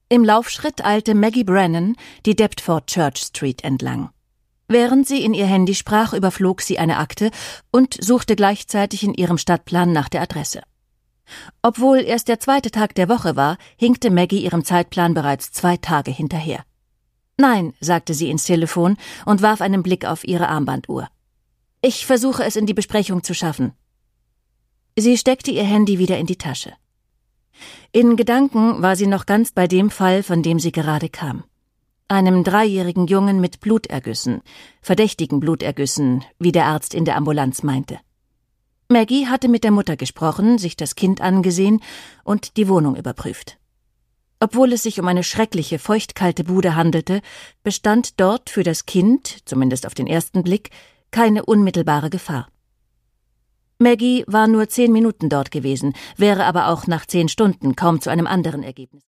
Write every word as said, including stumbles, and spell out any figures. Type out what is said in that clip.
Im Laufschritt eilte Maggie Brennan die Deptford Church Street entlang. Während sie in ihr Handy sprach, überflog sie eine Akte und suchte gleichzeitig in ihrem Stadtplan nach der Adresse. Obwohl erst der zweite Tag der Woche war, hinkte Maggie ihrem Zeitplan bereits zwei Tage hinterher. »Nein«, sagte sie ins Telefon und warf einen Blick auf ihre Armbanduhr. »Ich versuche es in die Besprechung zu schaffen.« Sie steckte ihr Handy wieder in die Tasche. In Gedanken war sie noch ganz bei dem Fall, von dem sie gerade kam. Einem dreijährigen Jungen mit Blutergüssen, verdächtigen Blutergüssen, wie der Arzt in der Ambulanz meinte. Maggie hatte mit der Mutter gesprochen, sich das Kind angesehen und die Wohnung überprüft. Obwohl es sich um eine schreckliche, feuchtkalte Bude handelte, bestand dort für das Kind, zumindest auf den ersten Blick, keine unmittelbare Gefahr. Maggie war nur zehn Minuten dort gewesen, wäre aber auch nach zehn Stunden kaum zu einem anderen Ergebnis